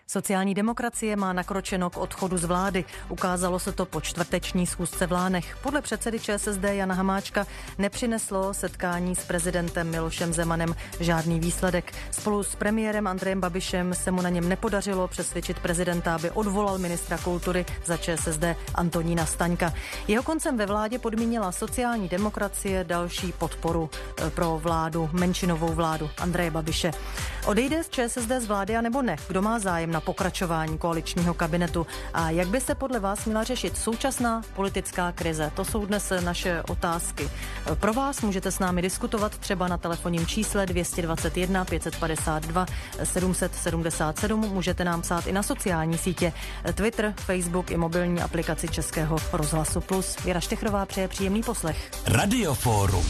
Sociální demokracie má nakročeno k odchodu z vlády. Ukázalo se to po čtvrteční schůzce v Lánech. Podle předsedy ČSSD Jana Hamáčka nepřineslo setkání s prezidentem Milošem Zemanem žádný výsledek. Spolu s premiérem Andrejem Babišem se mu na něm nepodařilo přesvědčit prezidenta, aby odvolal ministra kultury za ČSSD Antonína Staňka. Jeho koncem ve vládě podmínila sociální demokracie další podporu pro vládu, menšinovou vládu Andreje Babiše. Odejde z ČSSD z vlády a nebo ne? Kdo má zájem na pokračování koaličního kabinetu? A jak by se podle vás měla řešit současná politická krize? To jsou dnes naše otázky. Pro vás můžete s námi diskutovat třeba na telefonním čísle 221 552 777. Můžete nám psát i na sociální sítě Twitter, Facebook i mobilní aplikaci Českého rozhlasu Plus. Věra Štechrová přeje příjemný poslech. Radioforum.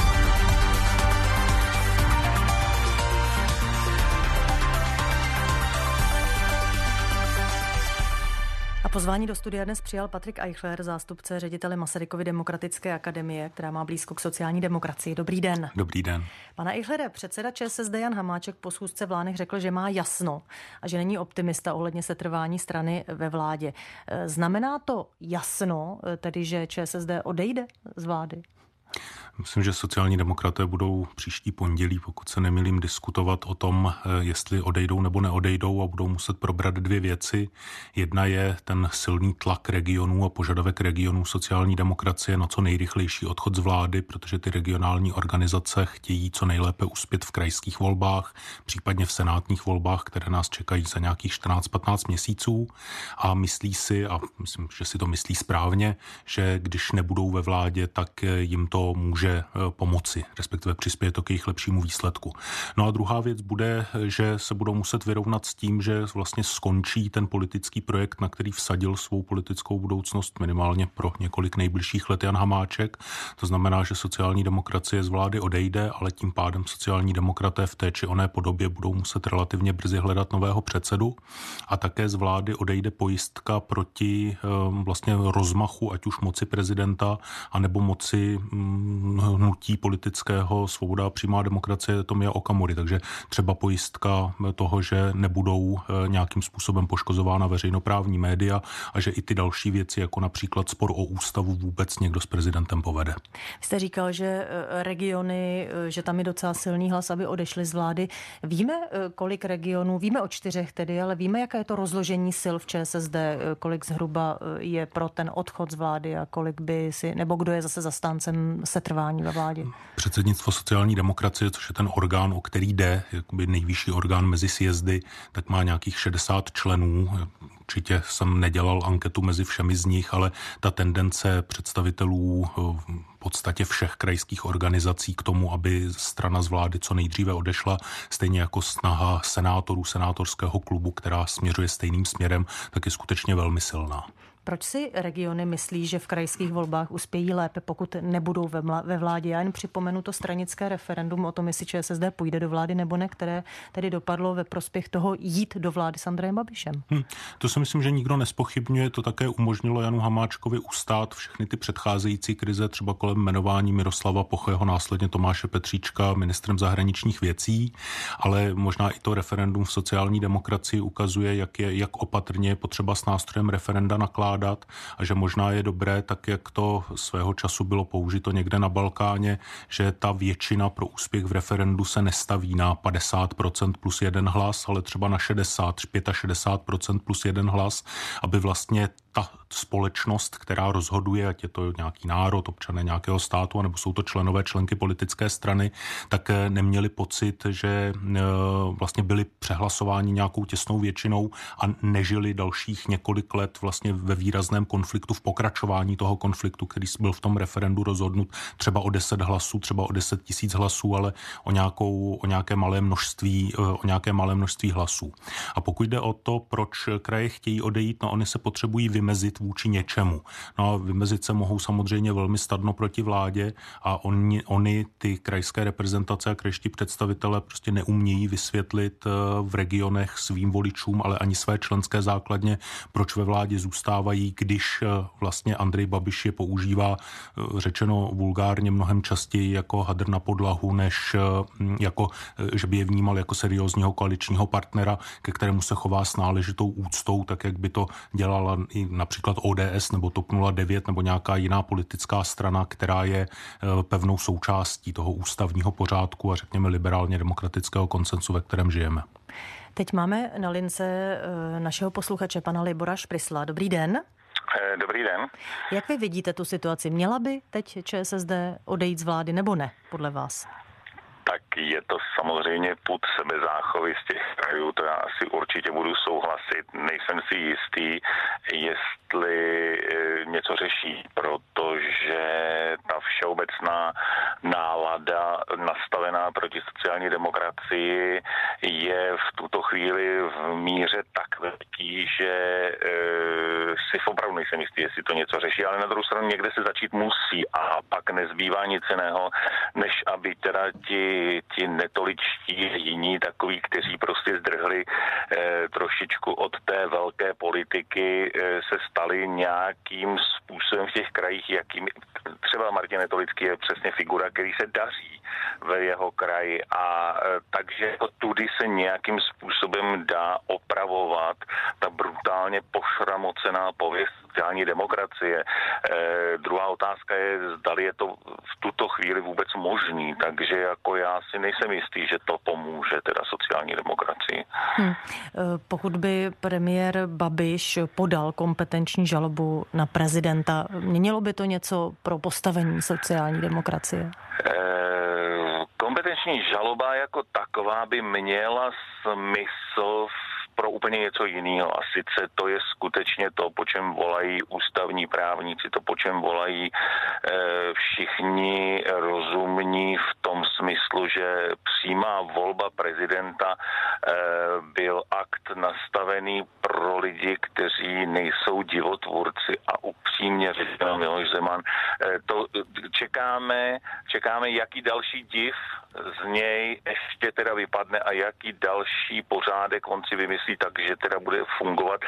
A pozvání do studia dnes přijal Patrik Eichler, zástupce ředitele Masarykovy demokratické akademie, která má blízko k sociální demokracii. Dobrý den. Dobrý den. Pane Eichlere, předseda ČSSD Jan Hamáček po schůzce v Lánech řekl, že má jasno a že není optimista ohledně setrvání strany ve vládě. Znamená to jasno, tedy že ČSSD odejde z vlády? Myslím, že sociální demokraté budou příští pondělí, pokud se nemýlím, diskutovat o tom, jestli odejdou nebo neodejdou a budou muset probrat dvě věci. Jedna je ten silný tlak regionů a požadavek regionů sociální demokracie na co nejrychlejší odchod z vlády, protože ty regionální organizace chtějí co nejlépe uspět v krajských volbách, případně v senátních volbách, které nás čekají za nějakých 14-15 měsíců a myslí si, a myslím, že si to myslí správně, že když nebudou ve vládě, tak jim to může pomoci, respektive přispěje to k jejich lepšímu výsledku. No a druhá věc bude, že se budou muset vyrovnat s tím, že vlastně skončí ten politický projekt, na který vsadil svou politickou budoucnost minimálně pro několik nejbližších let Jan Hamáček. To znamená, že sociální demokracie z vlády odejde, ale tím pádem sociální demokraté v té či oné podobě budou muset relativně brzy hledat nového předsedu a také z vlády odejde pojistka proti vlastně rozmachu, ať už moci prezidenta, anebo moci hnutí politického Svoboda a přímá demokracie Tomia Okamury. Takže třeba pojistka toho, že nebudou nějakým způsobem poškozována veřejnoprávní média a že i ty další věci, jako například spor o ústavu, vůbec někdo s prezidentem povede. Vy jste říkal, že regiony, že tam je docela silný hlas, aby odešli z vlády. Víme, kolik regionů, víme o 4 tedy, ale víme, jaké je to rozložení sil v ČSSD, kolik zhruba je pro ten odchod z vlády a kolik by si, nebo kdo je zase zastáncem setrvání ve vládě? Předsednictvo sociální demokracie, což je ten orgán, o který jde, jakoby nejvyšší orgán mezi sjezdy, tak má nějakých 60 členů. Určitě jsem nedělal anketu mezi všemi z nich, ale ta tendence představitelů v podstatě všech krajských organizací k tomu, aby strana z vlády co nejdříve odešla, stejně jako snaha senátorů, senátorského klubu, která směřuje stejným směrem, tak je skutečně velmi silná. Proč si regiony myslí, že v krajských volbách uspějí lépe, pokud nebudou ve vládě? Já jen připomenu to stranické referendum o tom, jestli ČSSD půjde do vlády nebo ne, které tedy dopadlo ve prospěch toho jít do vlády s Andrejem Babišem. To si myslím, že nikdo nespochybňuje. To také umožnilo Janu Hamáčkovi ustát všechny ty předcházející krize, třeba kolem jmenování Miroslava Pocheho, následně Tomáše Petříčka ministrem zahraničních věcí, ale možná i to referendum v sociální demokracii ukazuje, jak opatrně je potřeba s nástrojem referenda nakládat a že možná je dobré, tak jak to svého času bylo použito někde na Balkáně, že ta většina pro úspěch v referendu se nestaví na 50% plus 1 hlas, ale třeba na 65% plus 1 hlas, aby vlastně ta společnost, která rozhoduje, ať je to nějaký národ, občané nějakého státu, nebo jsou to členové, členky politické strany, tak neměli pocit, že vlastně byli přehlasováni nějakou těsnou většinou a nežili dalších několik let vlastně ve výrazném konfliktu, v pokračování toho konfliktu, který byl v tom referendu rozhodnut třeba o 10 hlasů, třeba o 10 000 hlasů, ale o nějaké malé množství hlasů. A pokud jde o to, proč kraje chtějí odejít, no oni se potřebují vymezit vůči něčemu. No a vymezit se mohou samozřejmě velmi snadno proti vládě a oni ty krajské reprezentace a krajští představitelé prostě neumějí vysvětlit v regionech svým voličům, ale ani své členské základně, proč ve vládě zůstávají, když vlastně Andrej Babiš je používá, řečeno vulgárně, mnohem častěji jako hadr na podlahu, než jako, že by je vnímal jako seriózního koaličního partnera, ke kterému se chová s náležitou úctou, tak jak by to dělala i například ODS nebo TOP 09 nebo nějaká jiná politická strana, která je pevnou součástí toho ústavního pořádku a řekněme liberálně demokratického konsensu, ve kterém žijeme. Teď máme na lince našeho posluchače pana Libora Šprysla. Dobrý den. Dobrý den. Jak vy vidíte tu situaci? Měla by teď ČSSD odejít z vlády nebo ne, podle vás? Tak je to samozřejmě pud sebezáchovy z těch krajů, to já asi určitě budu souhlasit. Nejsem si jistý, jestli něco řeší, protože ta všeobecná nálada nastavená proti sociální demokracii je v tuto chvíli v míře tak velký, že si opravdu nejsem jistý, jestli to něco řeší, ale na druhou stranu někde se začít musí a pak nezbývá nic jiného, než aby teda ti netoličtí jiní takoví, kteří prostě zdrhli trošičku od té velké politiky, se stali nějakým způsobem v těch krajích, jakým třeba Martin Netolický je přesně figura, který se daří ve jeho kraji a takže tudy se nějakým způsobem dá opravovat ta brutálně pošramocená pověst sociální demokracie. Druhá otázka je, zdali je to v tuto chvíli vůbec možný, takže jako já si nejsem jistý, že to pomůže teda sociální demokracii. Pokud by premiér Babiš podal kompetenční žalobu na prezidenta, měnilo by to něco pro postavení sociální demokracie? Kompetenční žaloba jako taková by měla smysl pro úplně něco jiného. A sice to je skutečně to, po čem volají ústavní právníci, to, po čem volají všichni rozumní v tom smyslu, že přímá volba prezidenta byl akt nastavený pro lidi, kteří nejsou divotvůrci a upřímně řečeno Miloš Zeman. To čekáme, jaký další div z něj ještě teda vypadne a jaký další pořádek on si vymyslí, takže teda bude fungovat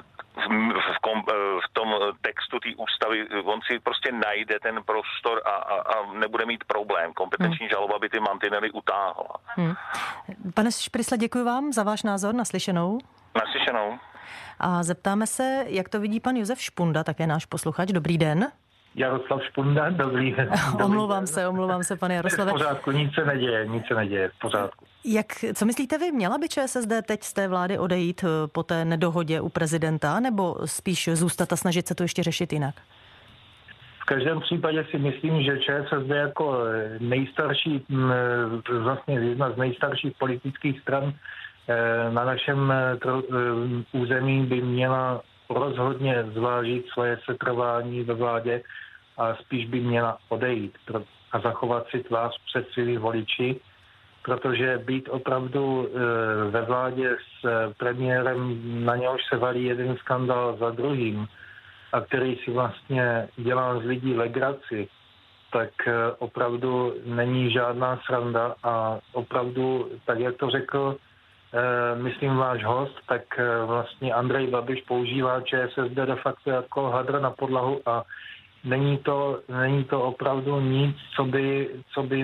v tom textu té ústavy. On si prostě najde ten prostor a nebude mít problém. Kompetenční žaloba by ty mantinely utáhla. Pane Šprysle, děkuji vám za váš názor. Naslyšenou. Naslyšenou. A zeptáme se, jak to vidí pan Josef Špunda, také náš posluchač. Dobrý den. Jaroslav Špunda, dobrý den. Omlouvám se, pane Jaroslave. V pořádku, nic se neděje, v pořádku. Co myslíte vy, měla by ČSSD teď z té vlády odejít po té nedohodě u prezidenta, nebo spíš zůstat a snažit se to ještě řešit jinak? V každém případě si myslím, že ČSSD jako nejstarší, vlastně jedna z nejstarších politických stran na našem území by měla rozhodně zvážit svoje setrvání ve vládě a spíš by měla odejít a zachovat si tvář před svými voliči, protože být opravdu ve vládě s premiérem, na něhož se valí jeden skandál za druhým a který si vlastně dělá z lidí legraci, tak opravdu není žádná sranda a opravdu, tak jak to řekl myslím váš host, tak vlastně Andrej Babiš používá ČSSD de facto jako hadr na podlahu a není to opravdu nic, co by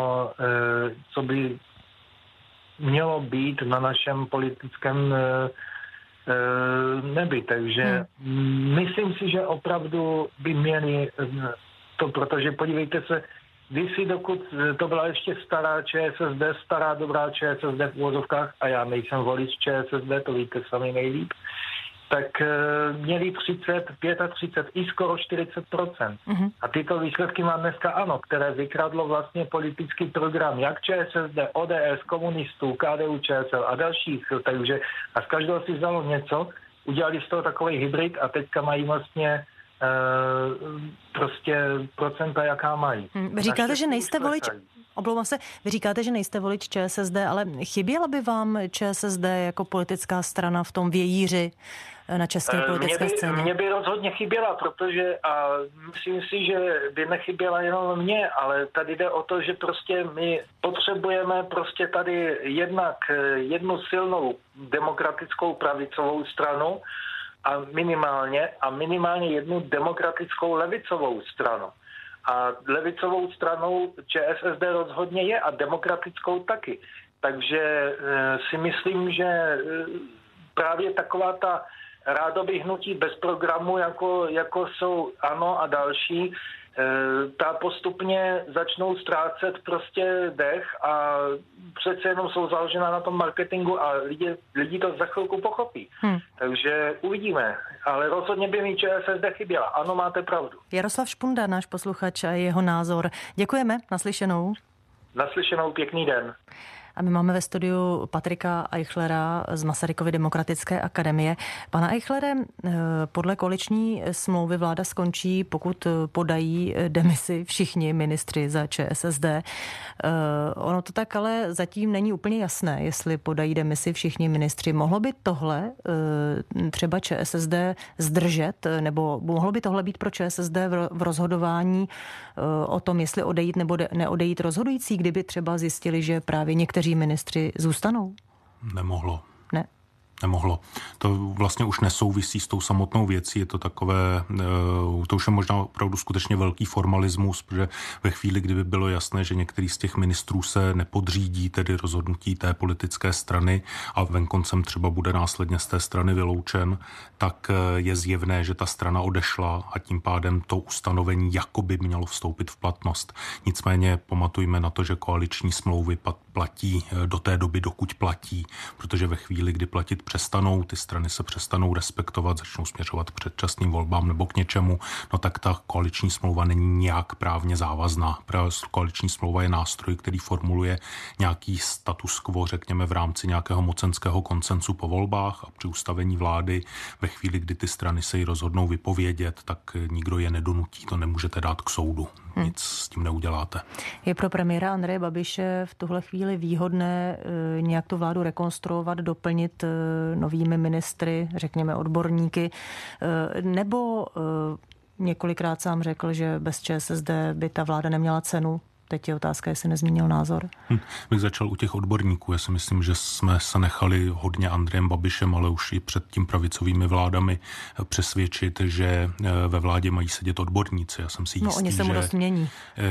mělo být na našem politickém nebi. Takže myslím si, že opravdu by měli to, protože podívejte se, kdysi, dokud to byla ještě stará ČSSD, stará dobrá ČSSD v úvozovkách, a já nejsem volič ČSSD, to víte sami nejlíp, tak měli 30, 35 i skoro 40%. A tyto výsledky má dneska ANO, které vykradlo vlastně politický program jak ČSSD, ODS, komunistů, KDU, ČSL a dalších, takže a z každého si vzalo něco, udělali z toho takový hybrid a teďka mají vlastně prostě procenta, jaká mají. Vy říkáte, že nejste volič, omlouvám se, vy říkáte, že nejste volič ČSSD, ale chyběla by vám ČSSD jako politická strana v tom vějíři na české politické scéně? Mně by rozhodně chyběla, protože a myslím si, že by nechyběla jenom mě, ale tady jde o to, že prostě my potřebujeme prostě tady jednak jednu silnou demokratickou pravicovou stranu a minimálně jednu demokratickou levicovou stranu. A levicovou stranou ČSSD rozhodně je a demokratickou taky. Takže si myslím, že právě taková ta rádoby hnutí bez programu, jako jsou ANO a další, ta postupně začnou ztrácet prostě dech a přece jenom jsou založená na tom marketingu a lidi to za chvilku pochopí. Takže uvidíme, ale rozhodně by mi ČSSD chyběla. Ano, máte pravdu. Jaroslav Špunda, náš posluchač, a jeho názor. Děkujeme, naslyšenou. Naslyšenou, pěkný den. A my máme ve studiu Patrika Eichlera z Masarykovy demokratické akademie. Pana Eichlere, podle koaliční smlouvy vláda skončí, pokud podají demisi všichni ministři za ČSSD. Ono to tak ale zatím není úplně jasné, jestli podají demisi všichni ministři. Mohlo by tohle třeba ČSSD zdržet, nebo mohlo by tohle být pro ČSSD v rozhodování o tom, jestli odejít nebo neodejít rozhodující, kdyby třeba zjistili, že právě někteří ministři zůstanou? Nemohlo. Ne. Nemohlo. To vlastně už nesouvisí s tou samotnou věcí, je to takové, to už je možná opravdu skutečně velký formalismus, protože ve chvíli, kdyby bylo jasné, že některý z těch ministrů se nepodřídí tedy rozhodnutí té politické strany a venkoncem třeba bude následně z té strany vyloučen, tak je zjevné, že ta strana odešla a tím pádem to ustanovení jakoby mělo vstoupit v platnost. Nicméně pamatujme na to, že koaliční smlouvy platí do té doby, dokud platí, protože ve chvíli, kdy platit přestanou, ty strany se přestanou respektovat, začnou směřovat k předčasným volbám nebo k něčemu, no tak ta koaliční smlouva není nějak právně závazná. Koaliční smlouva je nástroj, který formuluje nějaký status quo, řekněme, v rámci nějakého mocenského konsensu po volbách a při ustavení vlády. Ve chvíli, kdy ty strany se ji rozhodnou vypovědět, tak nikdo je nedonutí, to nemůžete dát k soudu. Nic s tím neuděláte. Je pro premiéra Andreje Babiše v tuhle chvíli výhodné nějak tu vládu rekonstruovat, doplnit novými ministry, řekněme odborníky, nebo několikrát sám řekl, že bez ČSSD by ta vláda neměla cenu? Teď je otázka, jestli nezmínil názor. Bych začal u těch odborníků. Já si myslím, že jsme se nechali hodně Andrejem Babišem, ale už i před tím pravicovými vládami přesvědčit, že ve vládě mají sedět odborníci. Já jsem si jistý, no, oni se mu dost mění.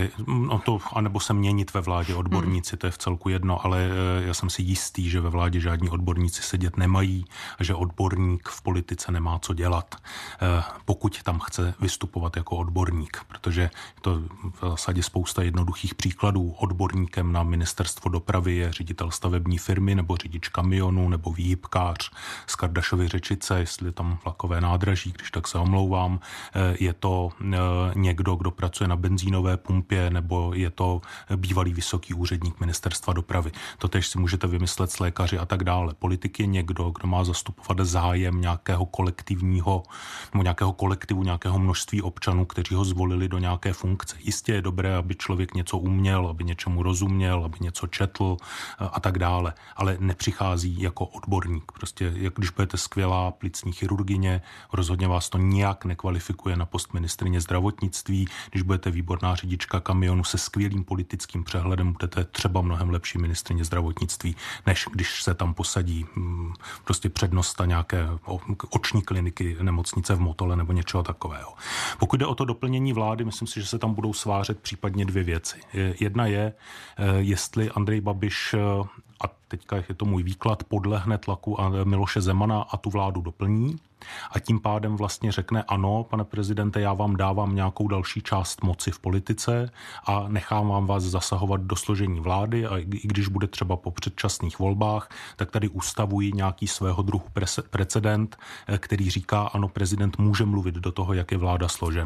Anebo se měnit ve vládě odborníci, to je v celku jedno, ale já jsem si jistý, že ve vládě žádní odborníci sedět nemají a že odborník v politice nemá co dělat, pokud tam chce vystupovat jako odborník, protože to v zásadě spousta jednoduchých příkladů. Odborníkem na ministerstvo dopravy je ředitel stavební firmy nebo řidič kamionu nebo výhybkář z Kardašovy Řečice, jestli tam vlakové nádraží, když tak se omlouvám. Je to někdo, kdo pracuje na benzínové pumpě nebo je to bývalý vysoký úředník ministerstva dopravy. Totéž si můžete vymyslet s lékaři a tak dále. Politik je někdo, kdo má zastupovat zájem nějakého kolektivního nebo nějakého kolektivu, nějakého množství občanů, kteří ho zvolili do nějaké funkce. Jistě je dobré, aby člověk něco uměl, aby něčemu rozuměl, aby něco četl a tak dále. Ale nepřichází jako odborník. Prostě, jak když budete skvělá plicní chirurgyně, rozhodně vás to nijak nekvalifikuje na post ministryně zdravotnictví. Když budete výborná řidička kamionu se skvělým politickým přehledem, budete třeba mnohem lepší ministryně zdravotnictví, než když se tam posadí prostě přednosta nějaké oční kliniky, nemocnice v Motole nebo něčeho takového. Pokud jde o to doplnění vlády, myslím si, že se tam budou svářet případně dvě věci. Jedna je, jestli Andrej Babiš, a teďka je to můj výklad, podlehne tlaku Miloše Zemana a tu vládu doplní a tím pádem vlastně řekne ano, pane prezidente, já vám dávám nějakou další část moci v politice a nechám vás zasahovat do složení vlády a i když bude třeba po předčasných volbách, tak tady ustavují nějaký svého druhu precedent, který říká, ano, prezident může mluvit do toho, jak je vláda složena.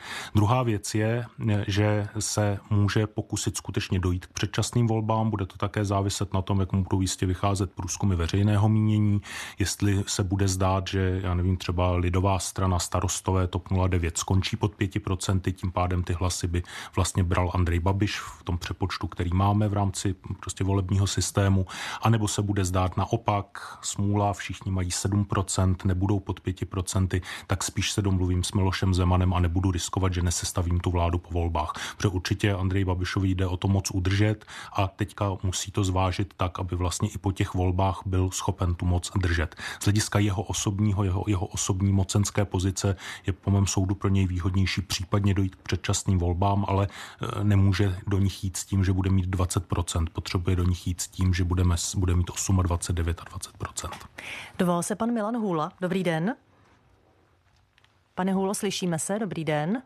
Druhá věc je, že se může pokusit skutečně dojít k předčasným volbám. Bude to také záviset na tom, jak mu budou jistě vycházet průzkumy veřejného mínění, jestli se bude zdát, že, já nevím, třeba lidová strana, Starostové, TOP 09 skončí pod 5%, tím pádem ty hlasy by vlastně bral Andrej Babiš v tom přepočtu, který máme v rámci prostě volebního systému, anebo se bude zdát naopak, smůla, všichni mají 7%, nebudou pod 5%, tak spíš se domluvím s Milošem Zemanem a nebudu riskovat, že nesestavím tu vládu po volbách. Protože určitě Andrej Babišovi jde o to moc udržet a teďka musí to zvážit tak, aby vlastně i po těch volbách byl schopen tu moc držet. Z hlediska jeho osobní mocenské pozice je po mém soudu pro něj výhodnější případně dojít k předčasným volbám, ale nemůže do nich jít s tím, že bude mít 20%. Potřebuje do nich jít s tím, že bude mít 28, 29 a 20%. Dovolal se pan Milan Hůla. Dobrý den. Pane Hůlo, slyšíme se? Dobrý den.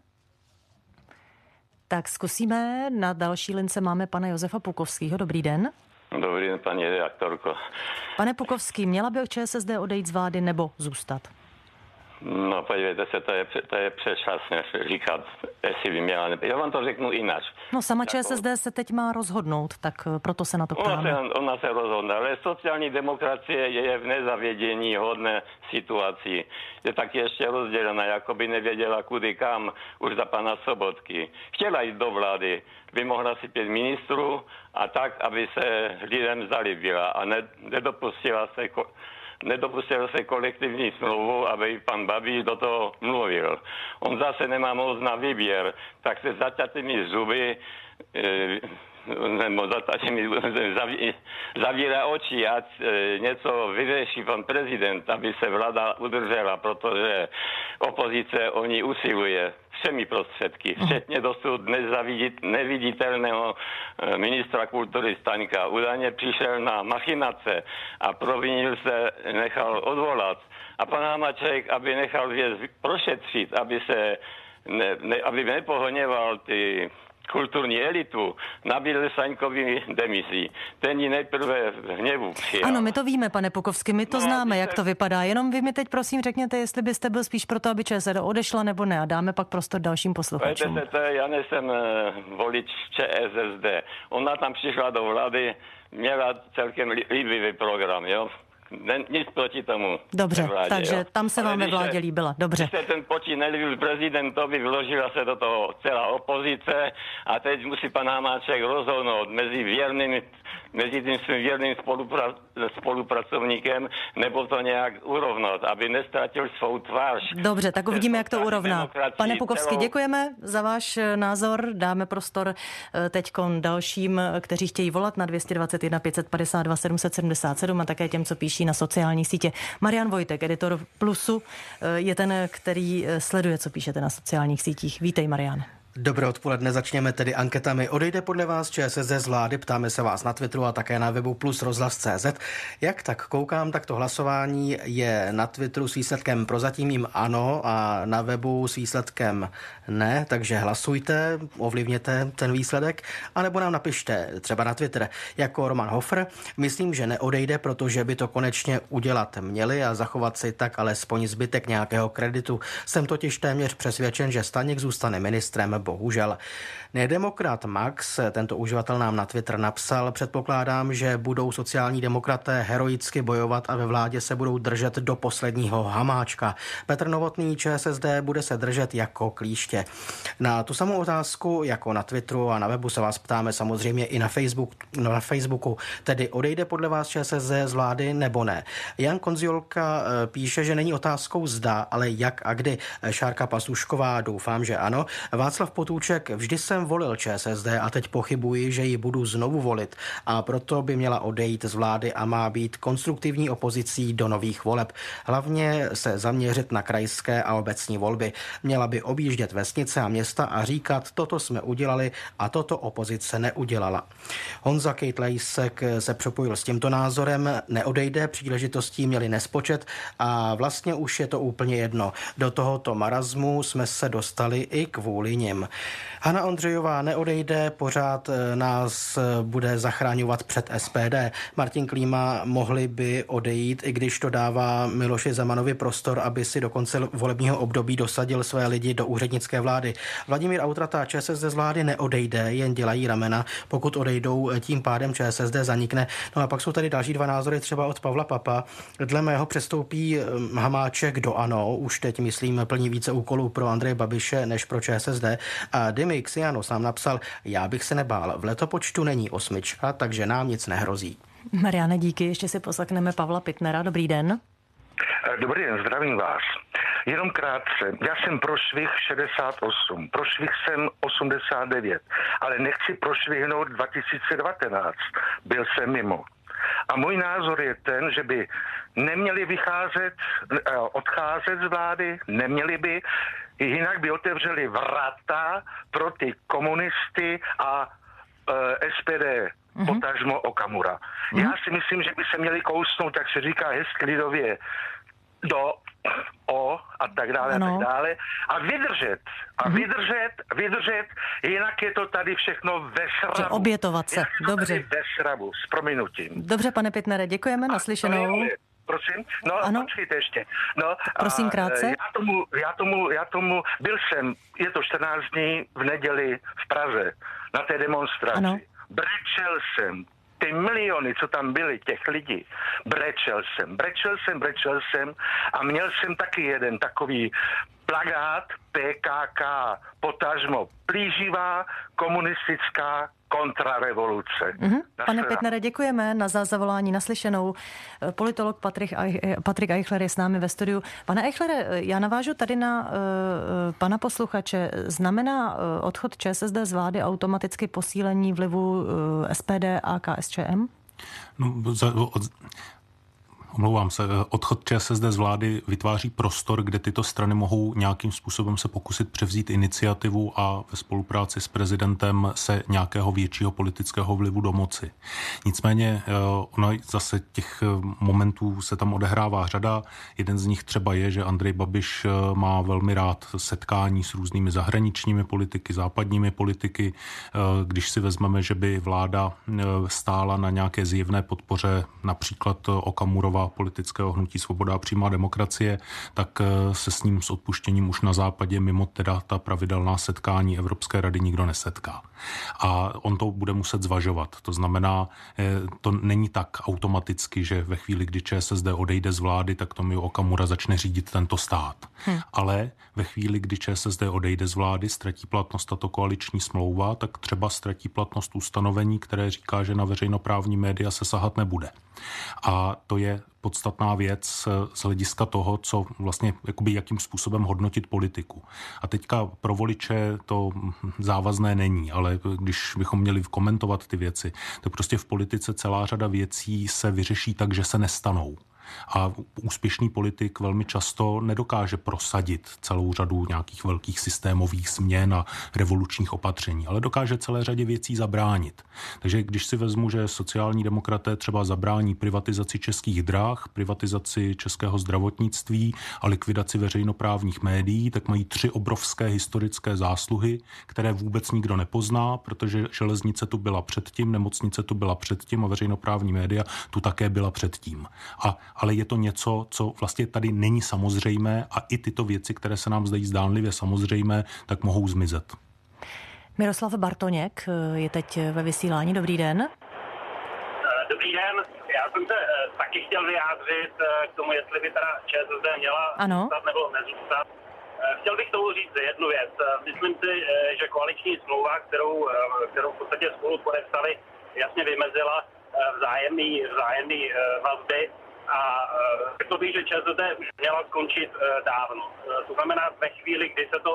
Tak zkusíme. Na další lince máme pana Josefa Pukovského. Dobrý den. Dobrý den, paní redaktorko. Pane Pukovský, měla by ČSSD odejít z vlády nebo zůstat? No, podívejte se, to je předčasné říkat, jestli by měla. Já vám to řeknu jinak. No, sama ČSSD se teď má rozhodnout, tak proto se na to ptáme. Ona se rozhodne, ale sociální demokracie je v nezavědění hodné situaci. Je tak ještě rozdělená, jako by nevěděla kudy kam už za pana Sobotky. Chtěla jít do vlády, vymohla si 5 ministrů a tak, aby se lidem zalíbila a nedopustil se kolektivní smlouvu, aby pan Babiš do toho mluvil. On zase nemá moc na výběr, tak se zaťatými zuby zavírá oči, ať něco vyřeší pan prezident, aby se vláda udržela, protože opozice o ní usiluje všemi prostředky, včetně dosud neviditelného ministra kultury Staňka. Údajně přišel na machinace a provinil se, nechal odvolat. A pan Hamáček, aby nechal věc prošetřit, aby nepohoněval ty kulturní elitu, nabídl Staňkovi demisi. Ten ji nejprve v hněvu přijal. Ano, my to víme, pane Pukovsky, my to známe, jak to vypadá. Jenom vy mi teď prosím řekněte, jestli byste byl spíš proto, aby ČSSD odešla nebo ne, a dáme pak prostor dalším posluchačům. Já nejsem volič ČSSD. Ona tam přišla do vlády, měla celkem líbivý program, jo? Nic proti tomu. Dobře, vládě, takže jo. tam se vám ve vládě líbila. Dobře. Když se ten počin nelíbil prezidentovi, vložila se do toho celá opozice a teď musí pan Hamáček rozhodnout mezi tím svým věrným spolupracovníkem, nebo to nějak urovnat, aby nestratil svou tvář. Dobře, tak uvidíme, jak to urovná. Pane Pukovský, děkujeme za váš názor. Dáme prostor teďkon dalším, kteří chtějí volat na 221 552 777 a také těm, co píší na sociální sítě. Marian Vojtek, editor Plusu, je ten, který sleduje, co píšete na sociálních sítích. Vítej, Marian. Dobré odpoledne, začněme tedy anketami. Odejde podle vás ČSSD z vlády? Ptáme se vás na Twitteru a také na webu Plus rozhlas.cz. Jak tak koukám, tak to hlasování je na Twitteru s výsledkem prozatímním ano a na webu s výsledkem ne, takže hlasujte, ovlivněte ten výsledek, anebo nám napište třeba na Twitter jako Roman Hofer. Myslím, že neodejde, protože by to konečně udělat měli a zachovat si tak alespoň zbytek nějakého kreditu. Jsem totiž téměř přesvědčen, že Staněk zůstane ministrem. Bohužel. Nedemokrat Max, tento uživatel nám na Twitter napsal, předpokládám, že budou sociální demokraté heroicky bojovat a ve vládě se budou držet do posledního Hamáčka. Petr Novotný, ČSSD, bude se držet jako klíště. Na tu samou otázku, jako na Twitteru a na webu, se vás ptáme samozřejmě i na Facebooku. Tedy odejde podle vás ČSSD z vlády nebo ne? Jan Konziolka píše, že není otázkou zda, ale jak a kdy. Šárka Pasušková, doufám, že ano. Václav Potůček, vždy jsem volil ČSSD a teď pochybuji, že ji budu znovu volit a proto by měla odejít z vlády a má být konstruktivní opozicí do nových voleb. Hlavně se zaměřit na krajské a obecní volby. Měla by objíždět vesnice a města a říkat, toto jsme udělali a toto opozice neudělala. Honza Kejtlejsek se propojil s tímto názorem, neodejde, příležitostí měli nespočet a vlastně už je to úplně jedno. Do tohoto marazmu jsme se dostali i kvůli nim. Ondřejem. Hana Ondřejová neodejde, pořád nás bude zachraňovat před SPD. Martin Klíma mohli by odejít, i když to dává Miloši Zemanovi prostor, aby si do konce volebního období dosadil své lidi do úřednické vlády. Vladimír Autrata, ČSSD z vlády neodejde, jen dělají ramena. Pokud odejdou, tím pádem ČSSD zanikne. No a pak jsou tady další dva názory, třeba od Pavla Papa. Dle mého přestoupí Hamáček do ANO, už teď myslím plní více úkolů pro Andreje Babiše než pro ČSSD. A Dimi Xiano sám napsal, já bych se nebál, v letopočtu není 8, takže nám nic nehrozí. Mariane, díky, ještě si poslechneme Pavla Pitnera. Dobrý den. Dobrý den, zdravím vás. Jenom krátce, já jsem prošvih 68, prošvih jsem 89, ale nechci prošvihnout 2019, byl jsem mimo. A můj názor je ten, že by neměli odcházet z vlády, neměli by, jinak by otevřeli vrata pro ty komunisty a SPD, potažmo Okamura. Já si myslím, že by se měli kousnout, tak se říká hezky lidově, do a tak dále, a vydržet, jinak je to tady všechno ve srabu. Obětovat se, dobře. Ve srabu, s prominutím. Dobře, pane Pitnere, děkujeme, naslyšenou. Prosím? No, ano? Počkejte ještě. No, prosím, krátce. Já tomu, byl jsem, je to 14 dní v neděli v Praze, na té demonstraci. Ano. Brečel jsem. Ty miliony, co tam byly, těch lidí, brečel jsem a měl jsem taky jeden takový plakát PKK, potažmo plíživá komunistická kontrarevoluce. Pane Pitnere, děkujeme za zavolání, naslyšenou. Politolog Patrik Eichler je s námi ve studiu. Pane Eichlere, já navážu tady na pana posluchače. Znamená odchod ČSSD z vlády automaticky posílení vlivu SPD a KSČM? Omlouvám se, odchod ČSSD z vlády vytváří prostor, kde tyto strany mohou nějakým způsobem se pokusit převzít iniciativu a ve spolupráci s prezidentem se nějakého většího politického vlivu domoci. Nicméně zase těch momentů se tam odehrává řada. Jeden z nich třeba je, že Andrej Babiš má velmi rád setkání s různými zahraničními politiky, západními politiky. Když si vezmeme, že by vláda stála na nějaké zjevné podpoře například Okamurova politického hnutí Svoboda a přímá demokracie, tak se s ním s odpuštěním už na západě mimo teda ta pravidelná setkání Evropské rady nikdo nesetká. A on to bude muset zvažovat. To znamená, to není tak automaticky, že ve chvíli, kdy ČSSD odejde z vlády, tak Tomio Okamura začne řídit tento stát. Ale ve chvíli, kdy ČSSD odejde z vlády, ztratí platnost tato koaliční smlouva, tak třeba ztratí platnost ustanovení, které říká, že na veřejnoprávní média se sahat nebude. A to je podstatná věc z hlediska toho, co vlastně jakým způsobem hodnotit politiku. A teďka pro voliče to závazné není, ale když bychom měli komentovat ty věci, tak prostě v politice celá řada věcí se vyřeší tak, že se nestanou. A úspěšný politik velmi často nedokáže prosadit celou řadu nějakých velkých systémových změn a revolučních opatření, ale dokáže celé řadě věcí zabránit. Takže když si vezmu, že sociální demokraté třeba zabrání privatizaci Českých drah, privatizaci českého zdravotnictví a likvidaci veřejnoprávních médií, tak mají 3 obrovské historické zásluhy, které vůbec nikdo nepozná, protože železnice tu byla předtím, nemocnice tu byla předtím a veřejnoprávní média tu také byla předtím. Ale je to něco, co vlastně tady není samozřejmé a i tyto věci, které se nám zdají zdánlivě samozřejmé, tak mohou zmizet. Miroslav Bartoněk je teď ve vysílání. Dobrý den. Dobrý den. Já jsem se taky chtěl vyjádřit k tomu, jestli by teda ČSSD měla zůstat nebo nezůstat. Chtěl bych tomu říct jednu věc. Myslím si, že koaliční smlouva, kterou v podstatě spolu podepsali, jasně vymezila vzájemný vazby. A řekl bych, že ČSSD už měla skončit dávno. To znamená ve chvíli, kdy se to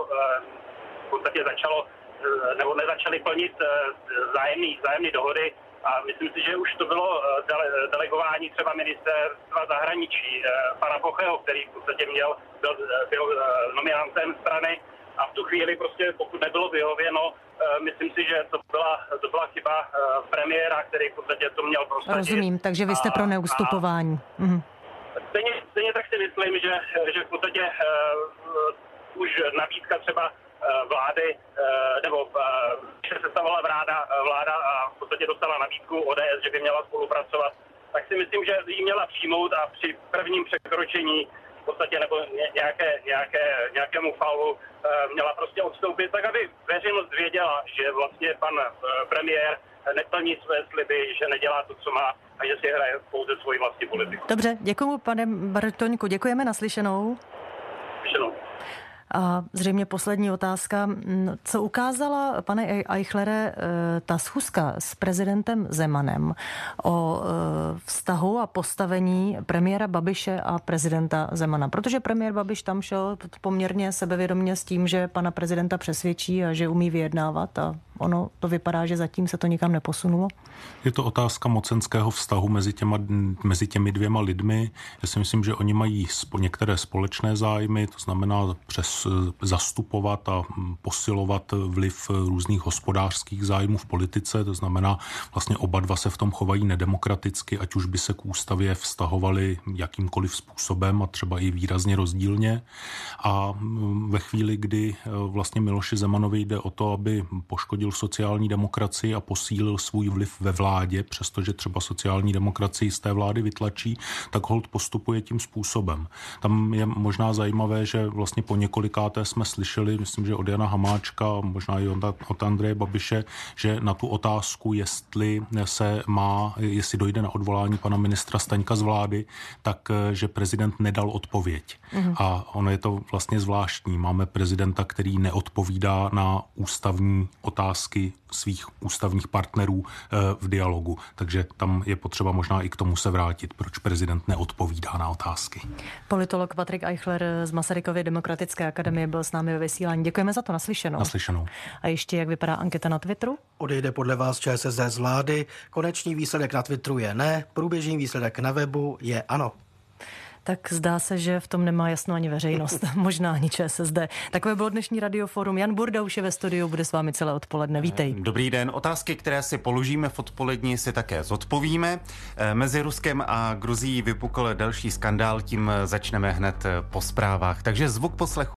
v podstatě začalo, nebo nezačaly plnit vzájemné dohody. A myslím si, že už to bylo delegování třeba ministerstva zahraničí pana Pocheho, který v podstatě byl nominantem strany. A v tu chvíli prostě, pokud nebylo vyhověno, myslím si, že to byla chyba premiéra, který v podstatě to měl prosadit. Rozumím, takže vy jste pro neustupování. Stejně tak si myslím, že v podstatě už nabídka třeba vlády, nebo že se stavovala vláda a v podstatě dostala nabídku ODS, že by měla spolupracovat, tak si myslím, že ji měla přijmout a při prvním překročení v podstatě nebo nějakému faulu měla prostě odstoupit, tak aby veřejnost věděla, že vlastně pan premiér neplní své sliby, že nedělá to, co má a že si hraje pouze svoji vlastní politiku. Dobře, děkuji, pane Bartoňku, děkujeme, naslyšenou. A zřejmě poslední otázka. Co ukázala, pane Eichlere, ta schůzka s prezidentem Zemanem o vztahu a postavení premiéra Babiše a prezidenta Zemana? Protože premiér Babiš tam šel poměrně sebevědomě s tím, že pana prezidenta přesvědčí a že umí vyjednávat a ono to vypadá, že zatím se to nikam neposunulo. Je to otázka mocenského vztahu mezi těmi dvěma lidmi. Já si myslím, že oni mají některé společné zájmy, to znamená zastupovat a posilovat vliv různých hospodářských zájmů v politice, to znamená vlastně oba dva se v tom chovají nedemokraticky, ať už by se k ústavě vztahovali jakýmkoliv způsobem a třeba i výrazně rozdílně. A ve chvíli, kdy vlastně Miloši Zemanovi jde o to, aby poškodil sociální demokracii a posílil svůj vliv ve vládě, přestože třeba sociální demokracii z té vlády vytlačí, tak holt postupuje tím způsobem. Tam je možná zajímavé, že vlastně po několikáté jsme slyšeli, myslím, že od Jana Hamáčka, možná i od Andreje Babiše, že na tu otázku, jestli dojde na odvolání pana ministra Staňka z vlády, tak že prezident nedal odpověď. A ono je to vlastně zvláštní. Máme prezidenta, který neodpovídá na ústavní otázky svých ústavních partnerů v dialogu. Takže tam je potřeba možná i k tomu se vrátit, proč prezident neodpovídá na otázky. Politolog Patrik Eichler z Masarykovy demokratické akademie byl s námi ve vysílání. Děkujeme za to, naslyšenou. Naslyšenou. A ještě, jak vypadá anketa na Twitteru? Odejde podle vás ČSSD z vlády, konečný výsledek na Twitteru je ne, průběžný výsledek na webu je ano. Tak zdá se, že v tom nemá jasno ani veřejnost, možná ani ČSSD. Takové bylo dnešní Radioforum. Jan Burda už je ve studiu, bude s vámi celé odpoledne. Vítej. Dobrý den. Otázky, které si položíme v odpolední, si také zodpovíme. Mezi Ruskem a Gruzií vypukl další skandál, tím začneme hned po zprávách. Takže zvuk poslechu.